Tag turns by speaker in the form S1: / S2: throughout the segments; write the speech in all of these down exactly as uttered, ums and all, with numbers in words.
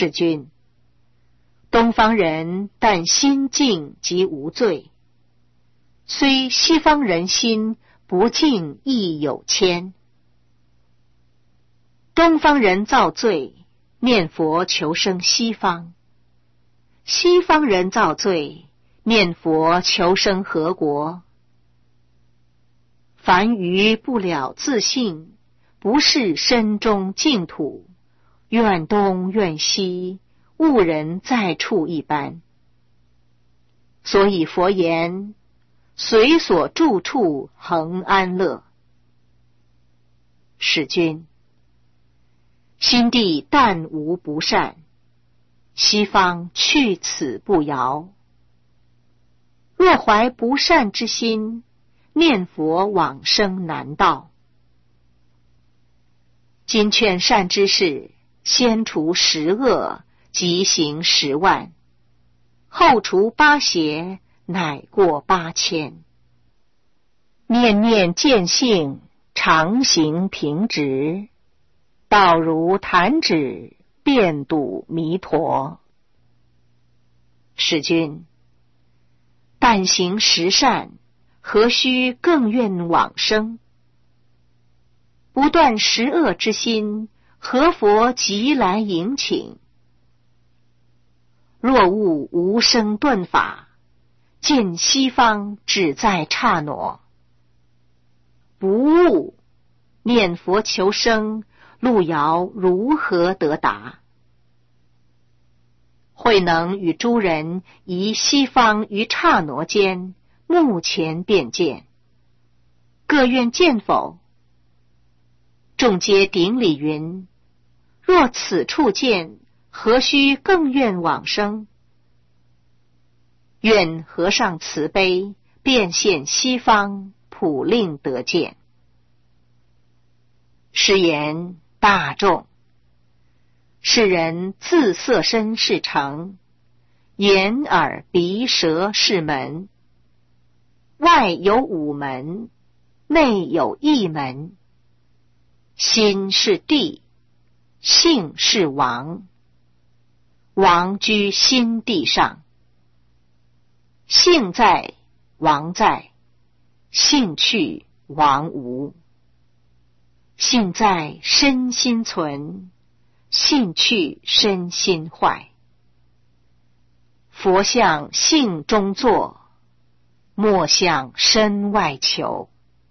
S1: 世君，东方人但心净即无罪，虽西方人心不净亦有愆。东方人造罪，念佛求生西方；西方人造罪，念佛求生何国？凡愚不了自性，不是身中净土，怨东怨西，误人在处一般。所以佛言，随所住处恒安乐。世君，心地但无不善，西方去此不遥。若怀不善之心，念佛往生难道。今劝善知识，先除十恶，即行十万；后除八邪，乃过八千。念念见性，常行平直，道如弹指，遍睹弥陀。世君，但行十善，何须更愿往生？不断十恶之心，何佛即来迎请？若悟无生顿法，见西方只在刹那。不悟，念佛求生，路遥如何得达？慧能与诸人移西方于刹那间，目前便见，各愿见否？众皆顶礼云：若此处见，何须更愿往生？愿和尚慈悲，变现西方，普令得见。是言大众，世人自色身是城，眼耳鼻舌是门，外有五门，内有一门。心是地，性是王，王居心地上。性在，王在；性去，王无。性在，身心存；性去，身心坏。佛向性中坐，莫向身外求。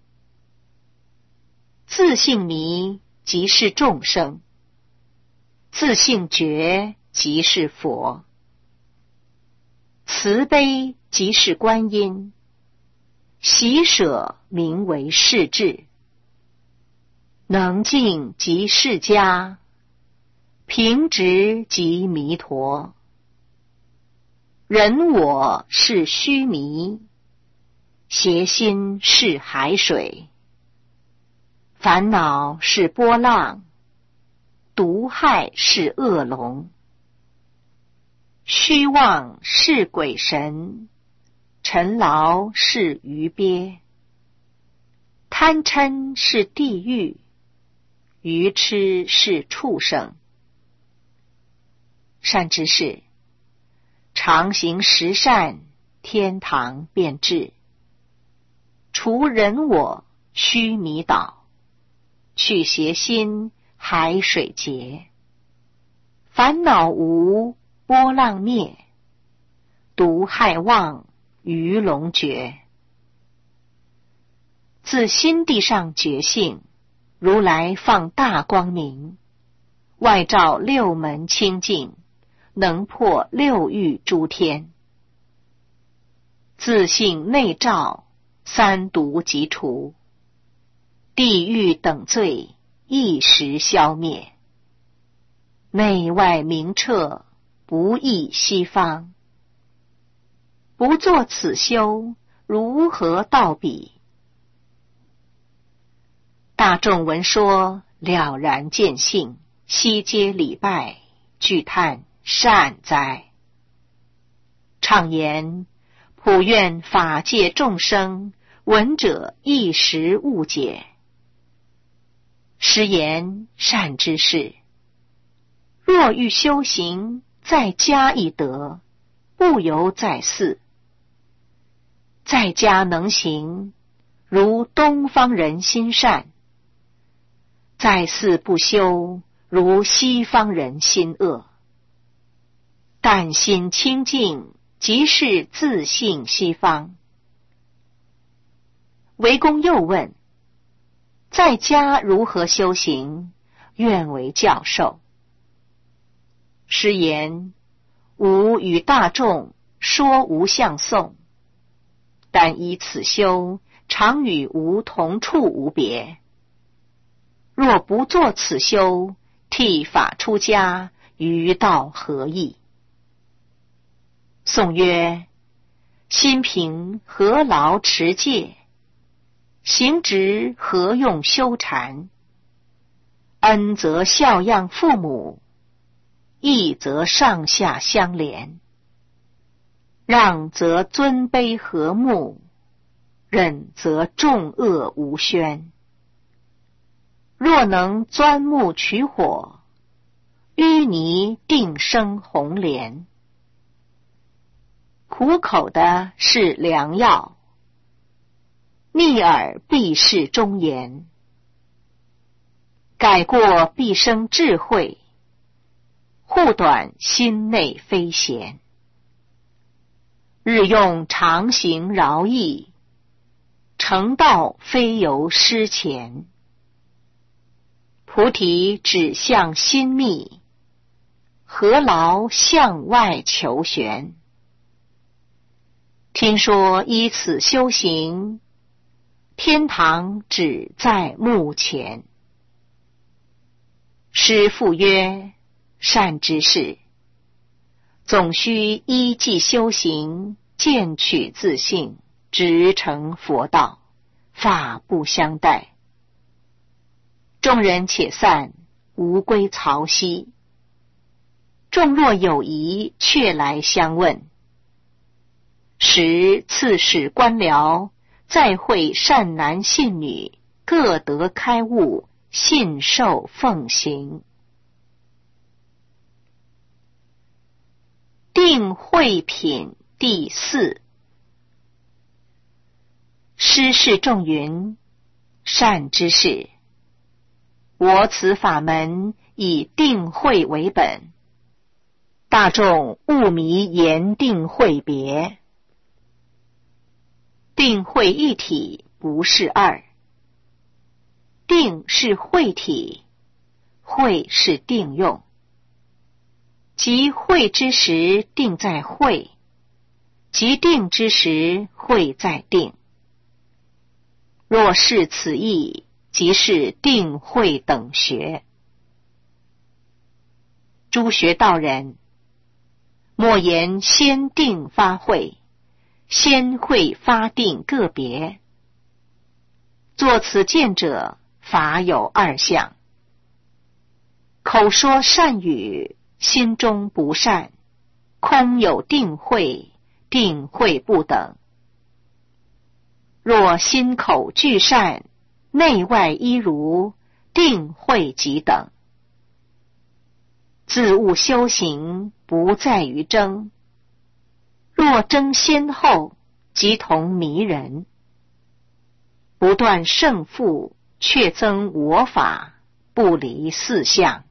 S1: 自性迷，即是众生；自性觉，即是佛。慈悲即是观音，喜舍名为世智。能静即释迦，平直即弥陀。人我是虚迷，邪心是海水。烦恼是波浪，毒害是恶龙。虚妄是鬼神，尘劳是鱼鳖。贪嗔是地狱，愚痴是畜生。善知识，常行十善，天堂便至。除人我，须弥岛。去邪心，海水结。烦恼无，波浪灭。毒害忘，鱼龙绝。自心地上觉性，如来放大光明，外照六门清净，能破六欲诸天。自性内照，三毒即除。地狱等罪，一时消灭。内外明彻，不异西方。不作此修，如何到彼？大众闻说，了然见性，悉皆礼拜，具叹善哉。畅言普愿法界众生，闻者一时误解。师言善知识，若若欲修行，在家亦得，不由在寺。在家能行，如东方人心善；在寺不修，如西方人心恶。但心清净，即是自性西方。韦公又问：在家如何修行？愿为教授。师言：吾与大众说无相颂，但依此修，常与吾同处无别。若不作此修，剃发出家，于道何益？颂曰：心平何劳持戒？行直何用修禅？恩则孝养父母，义则上下相连。让则尊卑和睦，忍则众恶无宣。若能钻木取火，淤泥定生红莲。苦口的是良药，逆耳必是忠言。改过必生智慧，护短心内非闲。日用常行饶益，成道非由师前。菩提指向心密，何劳向外求玄？听说依此修行，天堂只在目前。师父曰：善知识，总须依计修行，渐取自性，直成佛道，法不相待。众人且散，吾归曹溪。众若有疑，却来相问。时刺史官僚，再会善男信女，各得开悟，信受奉行。定慧品第四。师示众云：善知识，我此法门以定慧为本，大众勿迷言定慧别。定慧一体，不是二。定是慧体，慧是定用。即慧之时，定在慧；即定之时，慧在定。若是此意，即是定慧等学。诸学道人，莫言先定发慧，先慧发定个别。作此见者，法有二相：口说善语，心中不善，空有定慧，定慧不等。若心口俱善，内外一如，定慧即等。自悟修行，不在于争。若争先后，即同迷人。不断胜负，却增我法，不离四相。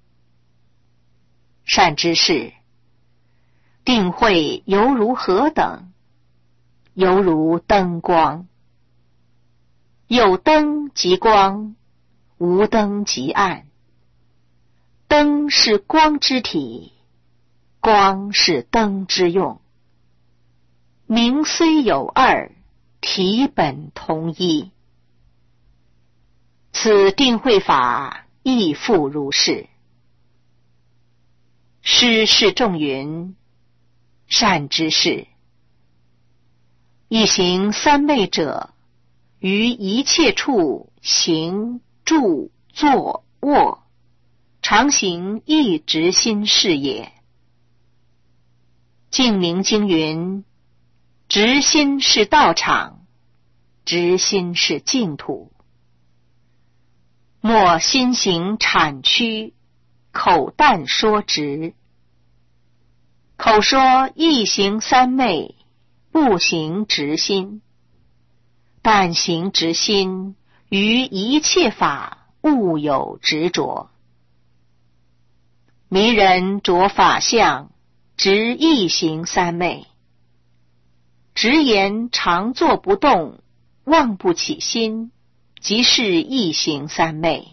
S1: 善知识，定慧犹如何等？犹如灯光。有灯即光，无灯即暗。灯是光之体，光是灯之用。名虽有二，体本同一。此定慧法亦复如是。师示众云：善知识，一行三昧者，于一切处行住坐卧，常行一直心是也。净明经云：直心是道场，直心是净土。莫心行产区， 口淡说直。口说一行三昧，不行直心。但行直心，于一切法勿有执着。迷人着法相，执一行三昧。直言常坐不动，妄不起心，即是一行三昧。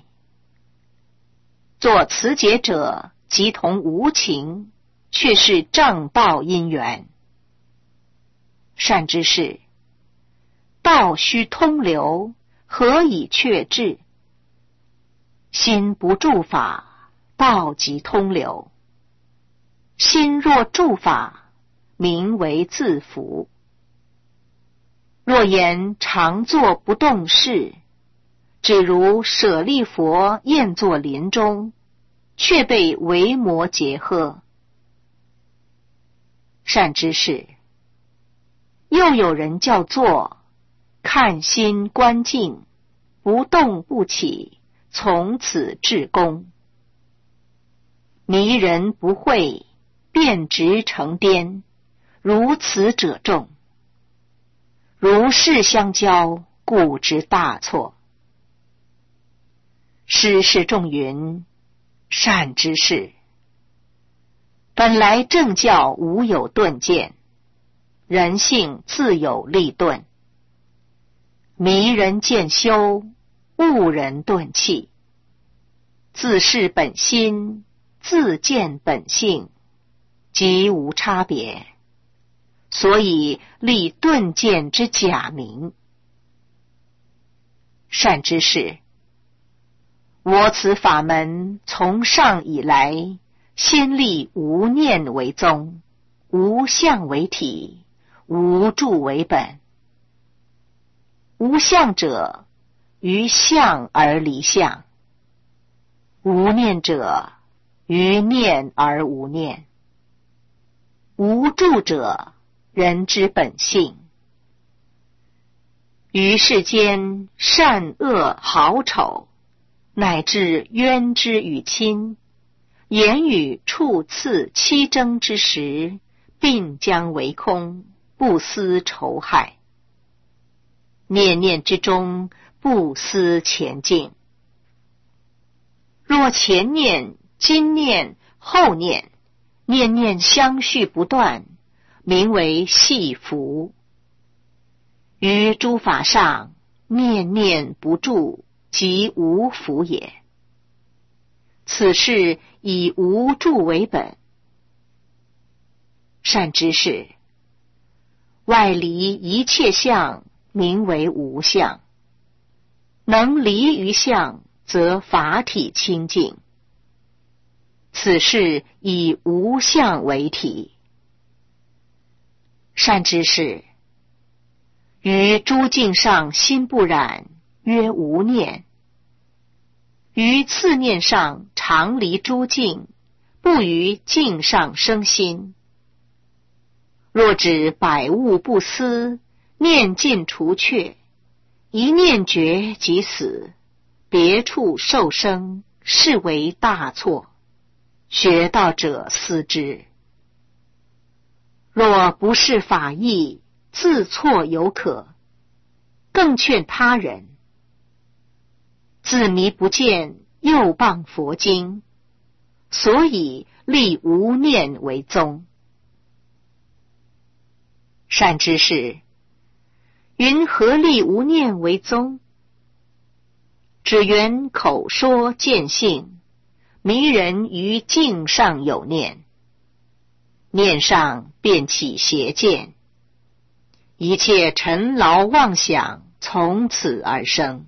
S1: 作此解者，即同无情，却是正道因缘。善知识，道须通流，何以却至？心不住法，道即通流；心若住法，名为自服。若言常坐不动事，只如舍利佛宴坐林中，却被维摩诘喝。善知识，又有人叫做看心观境，不动不起，从此至功。迷人不会，变直成颠，如此者众。如是相交，故知大错。师示众云：善知识，本来正教无有顿见，人性自有立顿。迷人见修，悟人顿气。自是本心，自见本性，即无差别。所以立顿见之假名。善知识，我此法门从上以来，先立无念为宗，无相为体，无住为本。无相者，于相而离相；无念者，于念而无念；无住者，人之本性。于世间善恶好丑，乃至冤之与亲，言语触刺欺争之时，并将为空，不思仇害。念念之中，不思前进。若前念、今念、后念，念念相续不断，名为系缚。于诸法上，念念不住，即无缚也。此事以无住为本。善知识，外离一切相，名为无相。能离于相，则法体清净。此事以无相为体。善知识，于诸境上心不染，曰无念；于次念上常离诸境，不于境上生心。若指百物不思，念尽除却，一念绝即死，别处受生，是为大错。学道者思之。若不是法义，自错犹可，更劝他人。自迷不见，又谤佛经，所以立无念为宗。善知识，云何立无念为宗？只缘口说见性，迷人于境上有念，念上便起邪见，一切尘劳妄想从此而生。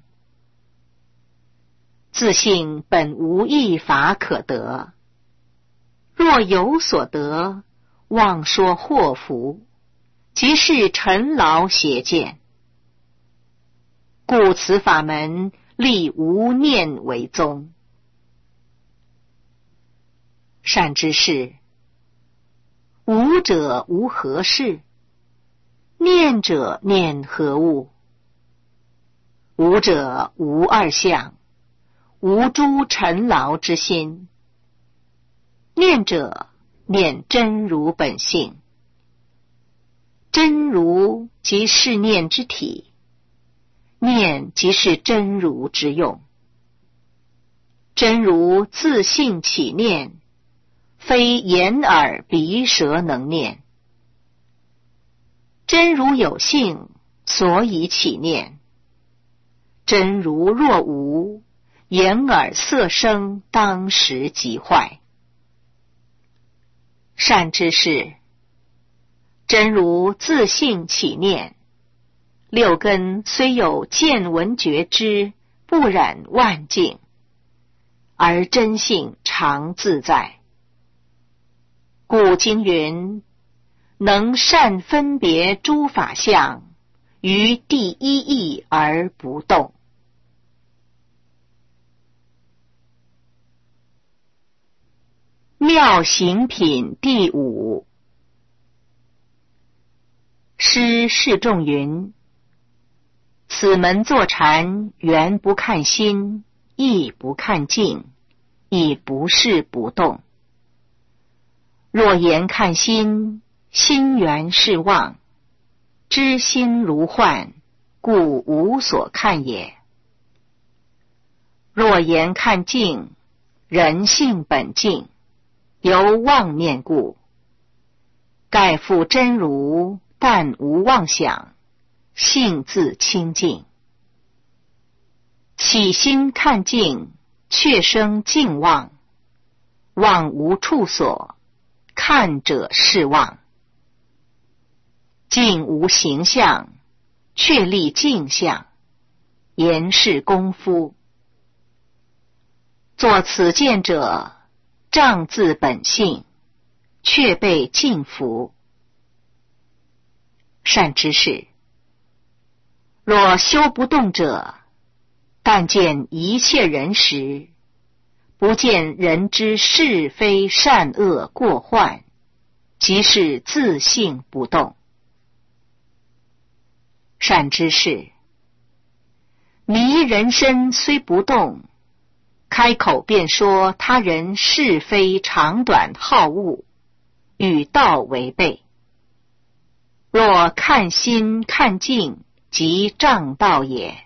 S1: 自性本无一法可得，若有所得，妄说祸福，即是尘劳邪见。故此法门立无念为宗。善知识，无者无何事，念者念何物？无者无二相，无诸尘劳之心， 念者念真如本性，真如即是念之体，念即是真如之用。真如自性起念，非眼耳鼻舌能念。真如有性，所以起念。真如若无，眼耳色声当时即坏。善知识，真如自性起念，六根虽有见闻觉知，不染万境，而真性常自在。故经云，能善分别诸法相，于第一义而不动。妙行品第五。师示众云：此门坐禅，原不看心，亦不看境，亦不是不动。若言看心，心缘是妄，知心如幻，故无所看也。若言看境，人性本净，由妄念故。盖复真如，但无妄想，性自清净。起心看境，却生境妄，妄无处所，看者是妄。境无形象，却立境相，言是功夫。作此见者，障自本性，却被禁服。善知识，若修不动者，但见一切人时，不见人之是非善恶过患，即是自性不动。善知识，迷人身虽不动，开口便说他人是非长短好恶，与道违背。若看心看境，即障道也。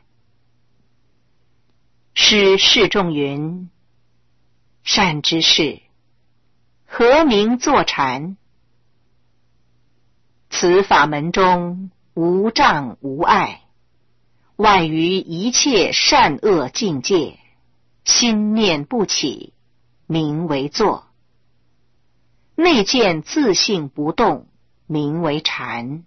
S1: 师示众云：善知识，何名坐禅？此法门中无障无碍，外于一切善恶境界，心念不起，名为坐；内见自性不动，名为禅。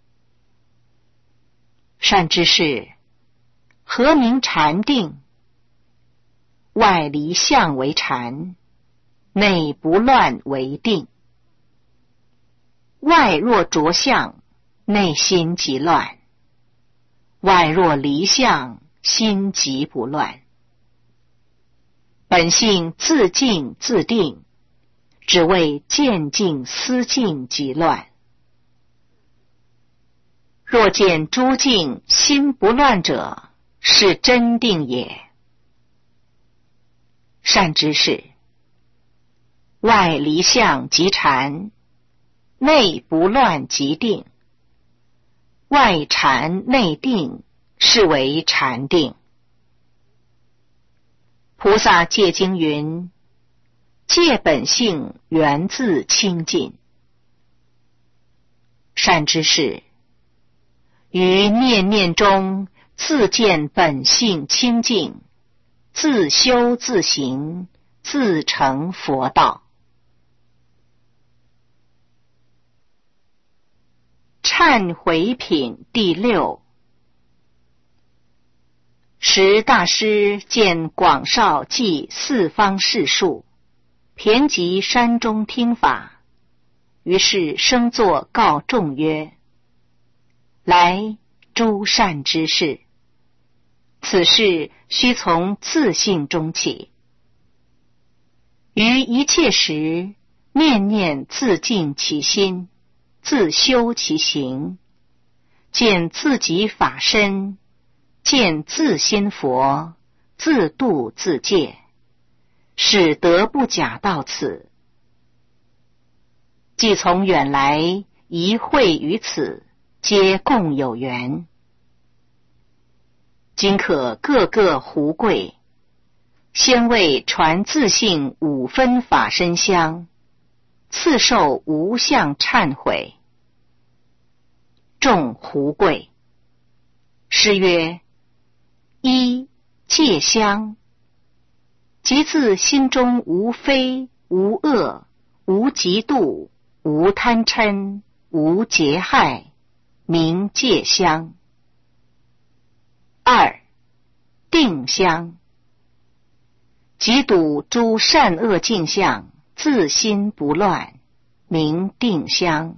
S1: 善知识，何名禅定？外离相为禅，内不乱为定。外若着相，内心即乱；外若离相，心即不乱。本性自静自定，只为见境思境即乱。若见诸境心不乱者，是真定也。善知识，外离相即禅，内不乱即定。外禅内定，是为禅定。菩萨戒经云：戒本性源自清净。善知识，于念念中自见本性清净，自修自行，自成佛道。忏悔品第六。时大师见广绍记四方世数，遍及山中听法，于是生作告众曰：来，诸善知识，此事须从自性中起。于一切时，念念自净其心，自修其行，见自己法身，见自心佛，自度自戒，使得不假到此， 既从远来，一会于此，皆共有缘。今可各个胡跪，先为传自性五分法身香，次受无相忏悔。众胡跪。诗曰：一戒香，即自心中无非无恶无嫉妒无贪嗔无结害，名戒香。二定香，即睹诸善恶镜相，自心不乱，名定香。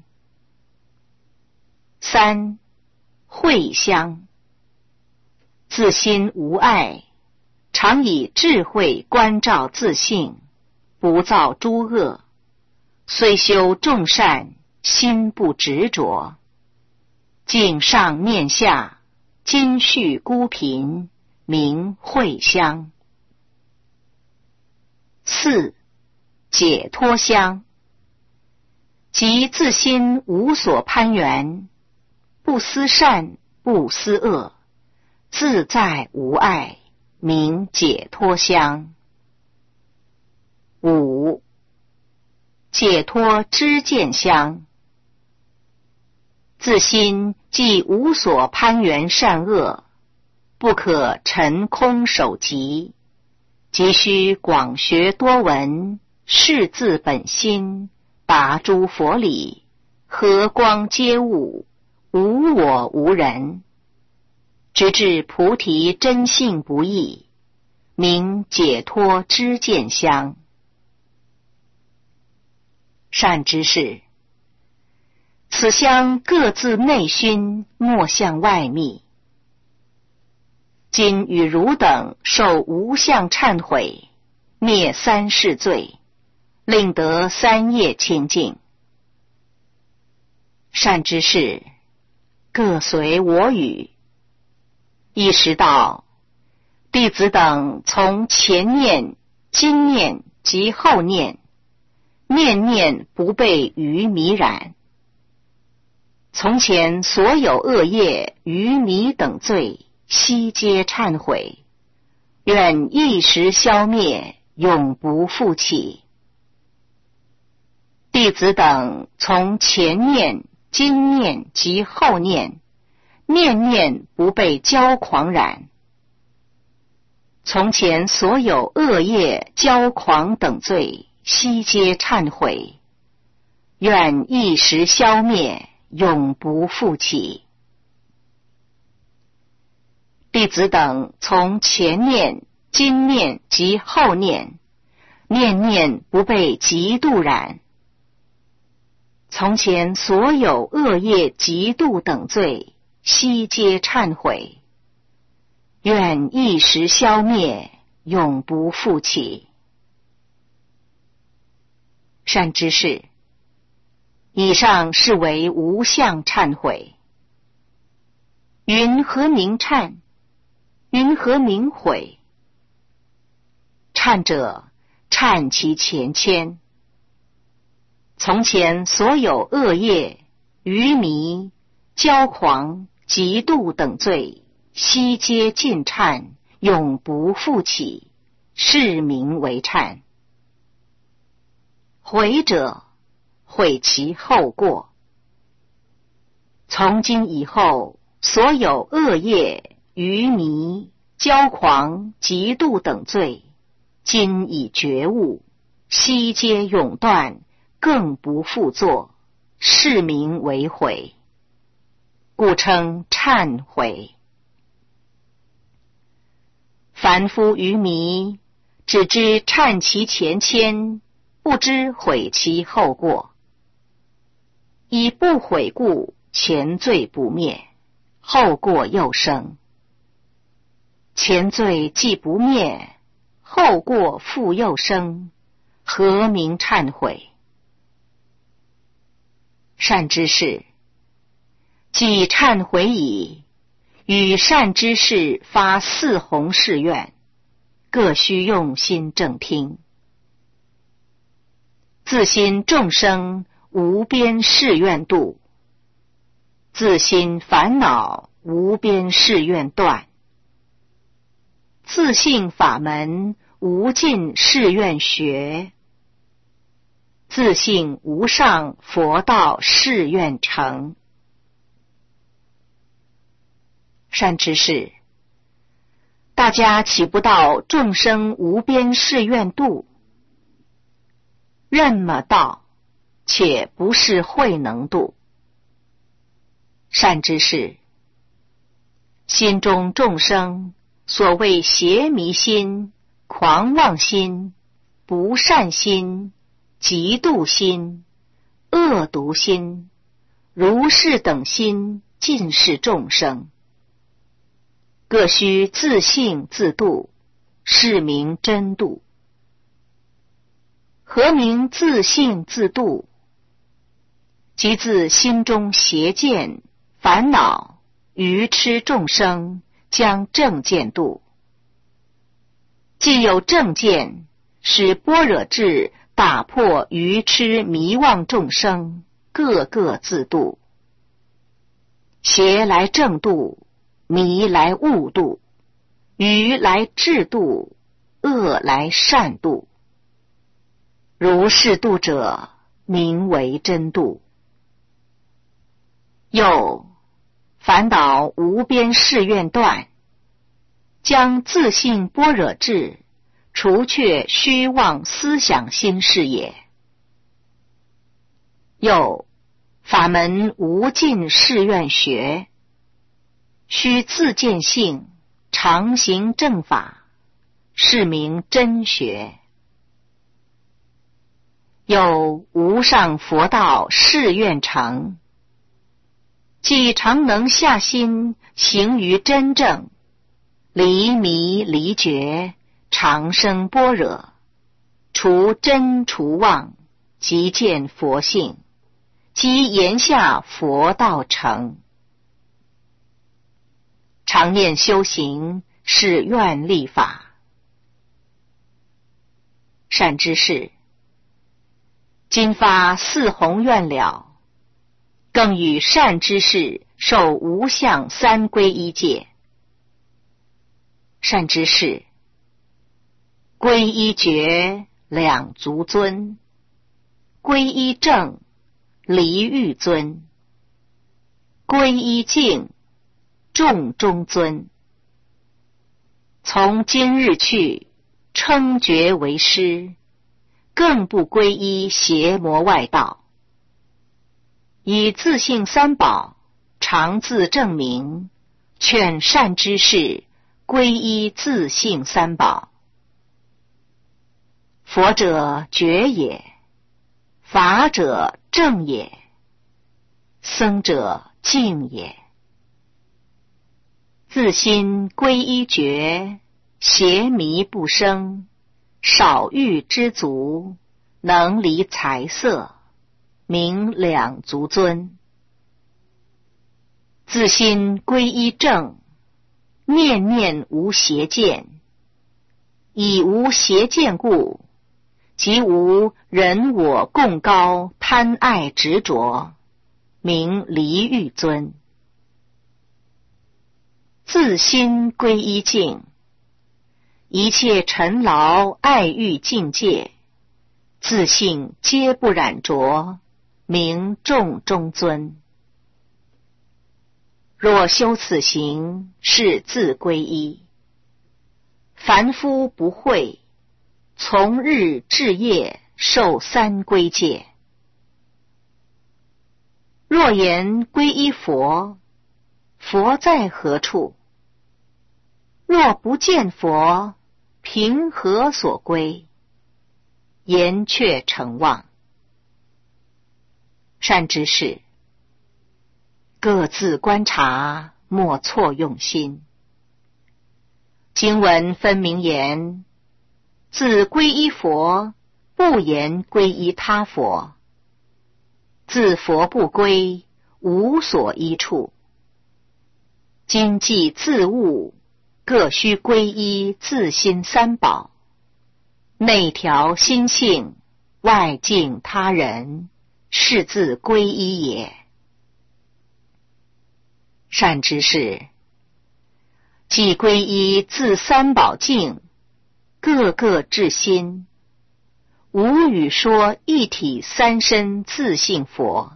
S1: 三慧香，自心无碍，常以智慧观照自性，不造诸恶，虽修众善，心不执着，境上面下，今续孤贫，名慧香。四解脱香，即自心无所攀缘，不思善不思恶，自在无碍，名解脱香。五解脱知见香，自心既无所攀缘善恶，不可陈空守寂，即须广学多闻，视自本心，拔诸佛理，和光皆物，无我无人，直至菩提真性不异，名解脱知见香。善知识，此香各自内熏，莫向外密。今与汝等受无相忏悔，灭三世罪，令得三业清净。善知识，各随我语。一时道，弟子等从前念、今念及后念，念念不被愚迷染。从前所有恶业、愚迷等罪，悉皆忏悔，愿一时消灭，永不复起。弟子等从前念、今念及后念，念念不被骄狂染。从前所有恶业、骄狂等罪，悉皆忏悔，愿一时消灭，永不复起。弟子等从前念、今念及后念，念念不被嫉妒染。从前所有恶业、嫉妒等罪，悉皆忏悔，愿一时消灭，永不复起。善知识，以上是为无相忏悔。云何名忏？云何名悔？忏者，忏其前愆。从前所有恶业、愚迷、骄狂、嫉妒等罪，悉皆尽忏，永不复起，是名为忏。悔者，悔其后过。从今以后，所有恶业、愚迷、骄狂、嫉妒等罪，今已觉悟，悉皆永断，更不复作，是名为悔，故称忏悔。凡夫愚迷，只知忏其前愆，不知悔其后过。以不悔故，前罪不灭，后过又生。前罪既不灭，后过复又生，何名忏悔？善知识，既忏悔已，与善知识发四弘誓愿，各须用心正听。自心众生无边誓愿度，自心烦恼无边誓愿断，自性法门无尽誓愿学，自性无上佛道誓愿成。善知识，大家岂不到众生无边誓愿度？任么道，且不是慧能度。善知识，心中众生所谓邪迷心、狂妄心、不善心、嫉妒心、恶毒心、如是等心，尽是众生，各须自性自度，是名真度。何名自性自度？即自心中邪见、烦恼、愚痴众生，将正见度。既有正见，使般若智打破愚痴迷妄众生，个个自度。邪来正度，迷来悟度，愚来智度，恶来善度。如是度者，名为真度。又烦恼无边誓愿断，将自性般若智除却虚妄思想心事也。又法门无尽誓愿学，须自见性，常行正法，是名真学。有无上佛道誓愿成，即常能下心行于真正，离迷离觉，常生般若，除真除妄，即见佛性，即言下佛道成。常念修行，是愿力法。善知识，今发四弘愿了，更与善知识受无相三皈依戒。善知识，皈依觉两足尊，皈依正离欲尊，皈依净众中尊。从今日去，称觉为师，更不皈依邪魔外道，以自性三宝常自证明，劝善知识皈依自性三宝。佛者觉也，法者正也，僧者净也。自心皈依觉，邪迷不生，少欲知足，能离财色，名两足尊。自心皈依正，念念无邪见，以无邪见故，即无人我共高贪爱执着，名离欲尊。自心皈依净，一切尘劳爱欲境界，自性皆不染着，名众中尊。若修此行，是自皈依。凡夫不会，从日至夜受三皈戒。若言皈依佛，佛在何处？若不见佛，凭何所归？言却成妄。善知识，各自观察，莫错用心。经文分明言，自皈依佛，不言皈依他佛。自佛不归，无所依处。今既自悟，各须皈依自心三宝，内调心性，外敬他人， 是自归依也。善知识，即归依自三宝境，各个至心，无语说一体三身自性佛。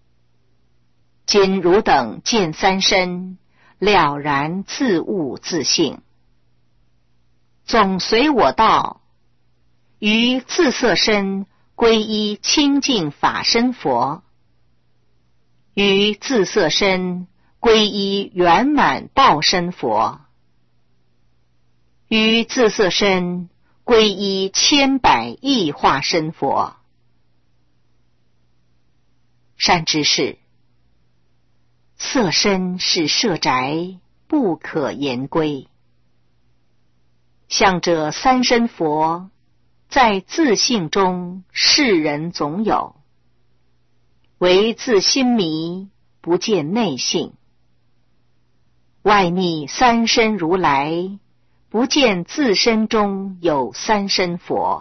S1: 今汝等见三身，了然自悟自性，总随我道，于自色身归依清净法身佛，于自色身归依圆满报身佛，于自色身归依千百亿化身佛。善知识，色身是舍宅，不可言归。向者三身佛，在自性中世人总有，唯自心迷，不见内性。外逆三身如来，不见自身中有三身佛。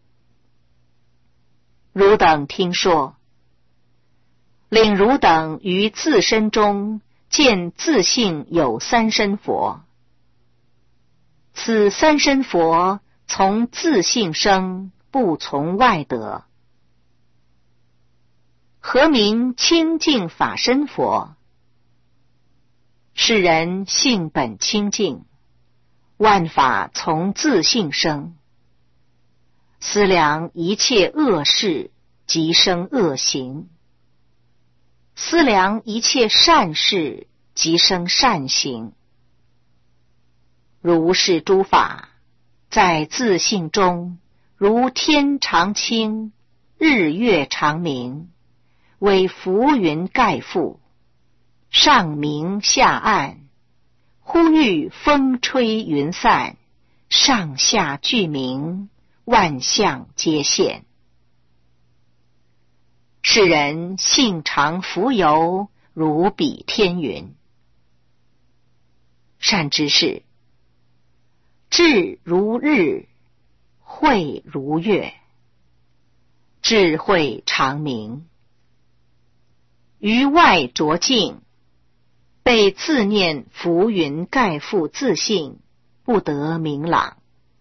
S1: 汝等听说，令汝等于自身中见自性有三身佛，此三身佛从自性生，不从外得。何名清净法身佛？世人性本清净，万法从自性生。思量一切恶事，即生恶行；思量一切善事，即生善行。如是诸法，在自性中，如天常清，日月常明，为浮云盖覆，上明下暗，忽遇风吹云散，上下俱明，万象皆现。世人性常浮游，如比天云。善知识，智如日，慧如月，智慧常明。于外着境，被自念浮云盖覆自性，不得明朗。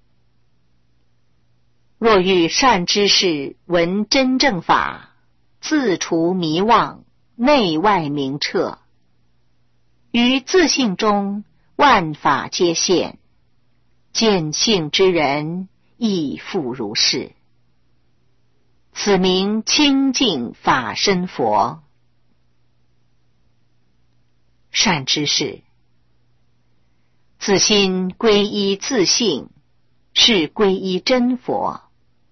S1: 若欲善知识闻真正法，自除迷妄，内外明彻，于自性中万法皆现，见性之人亦复如是。此名清净法身佛。善知识，自心归依自性，是归依真佛。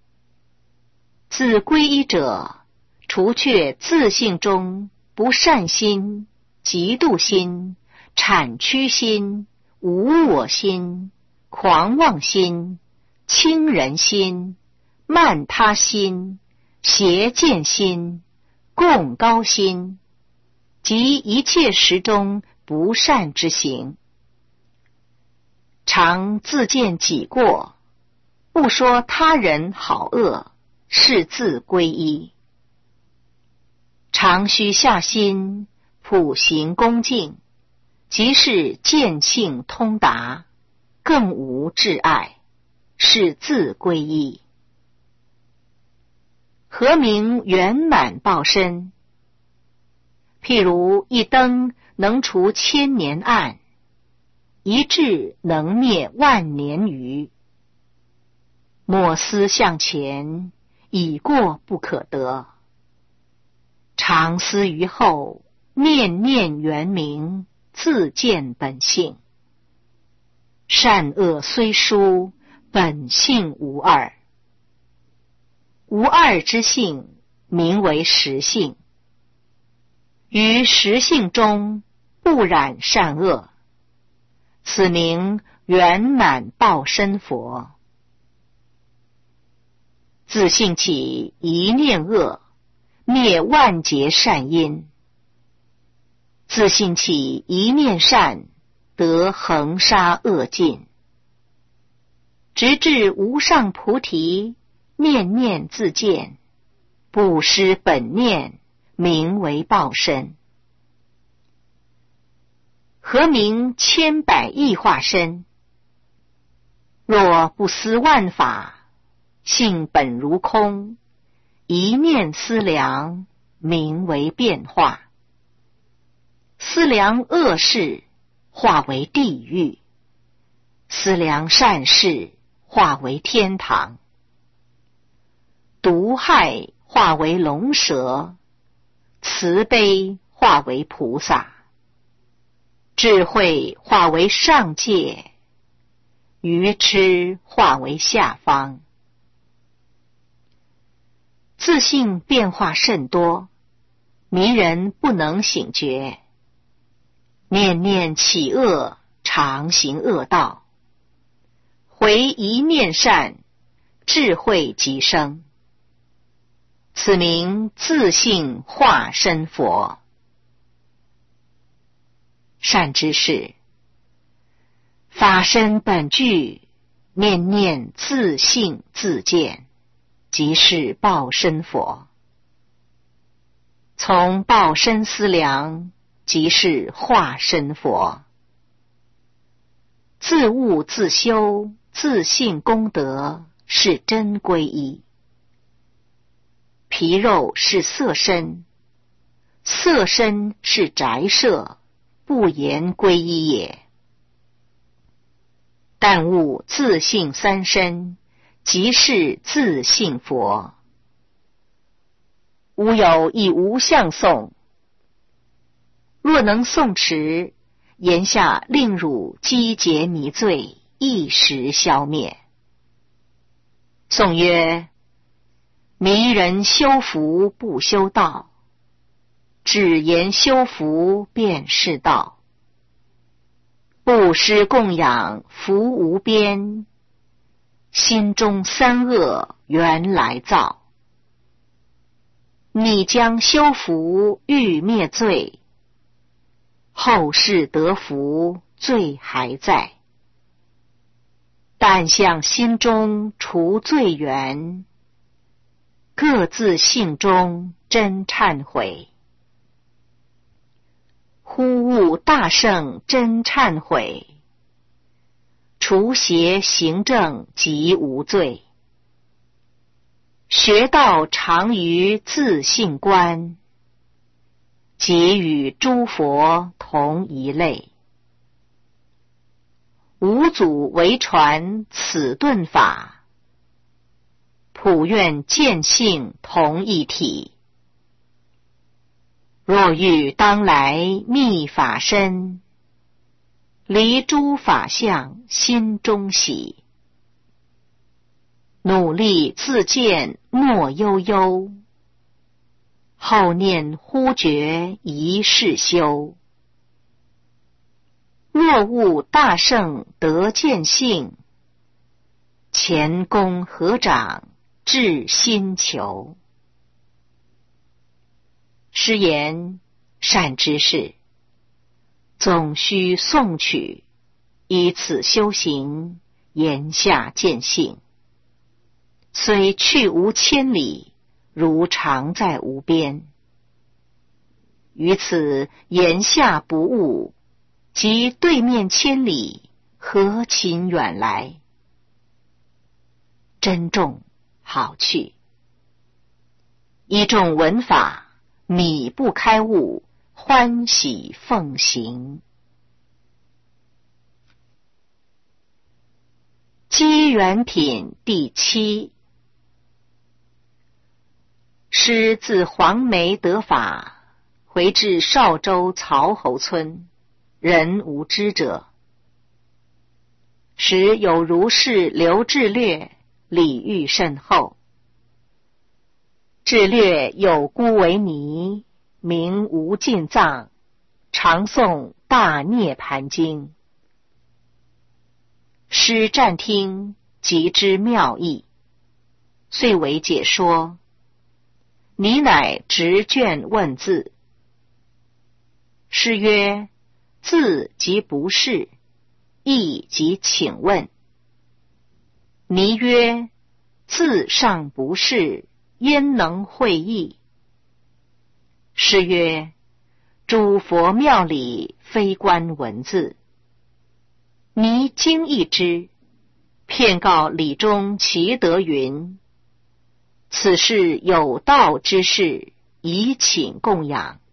S1: 自归依者，除却自性中不善心、嫉妒心、谄曲心、无我心、狂妄心、轻人心、慢他心、邪见心、共高心，及一切时中不善之行。常自见己过，不说他人好恶，是自归依。常须下心，普行恭敬，即是见性通达，更无挚爱，是自归依。何名圆满报身？譬如一灯能除千年暗，一智能灭万年愚。莫思向前，已过不可得。常思于后，念念圆明，自见本性。善恶虽殊，本性无二。无二之性，名为实性。于实性中，不染善恶，此名圆满报身佛。自性起一念恶，灭万劫善因；自性起一念善，得恒沙恶尽。直至无上菩提，念念自见， 不失本念，名为报身。何名千百亿化身？若不思万法，性本如空，一念思量，名为变化。思量恶事，化为地狱；思量善事，化为天堂。毒害化为龙蛇，慈悲化为菩萨，智慧化为上界，愚痴化为下方。自性变化甚多，迷人不能醒觉。念念起恶，常行恶道，回一念善，智慧即生。此名自性化身佛。善知识，法身本具，念念自性自见，即是报身佛。从报身思量，即是化身佛。自悟自修，自信功德，是真皈依。皮肉是色身，色身是宅舍，不言皈依也。但悟自性三身，即是自性佛。吾有一无相颂，若能诵持，言下令汝积劫迷罪，一时消灭。颂曰：迷人修福不修道，只言修福便是道。布施供养福无边，心中三恶原来造。你将修福欲灭罪，后世得福罪还在。但向心中除罪缘，各自性中真忏悔。忽悟大圣真忏悔，除邪行正即无罪。学道常于自性观，即与诸佛同一类。五祖为传此顿法，普愿见性同一体。若欲当来密法身，离诸法相心中喜。努力自见莫悠悠，后念忽觉一世修。若悟大圣得见性，前功合掌至心求。师言：善知识，总须诵取，以此修行，言下见性。虽去无千里，如常在无边。于此言下不悟，即对面千里，何勤远来？珍重好去。依众闻法，米不开悟，欢喜奉行。机缘品第七。师自黄梅得法，回至邵州曹侯村，人无知者。时有如是刘志略，礼遇甚厚。志略有孤为尼，名无尽藏，常诵大涅盘经。师暂听，即知妙义，遂为解说。尼乃执卷问字。师曰：字即不是，意即请问。尼曰：字尚不是， 焉能会意？诗曰：诸佛庙里非观文字，迷经义之，骗告理中其德云：此事有道之士，宜请供养。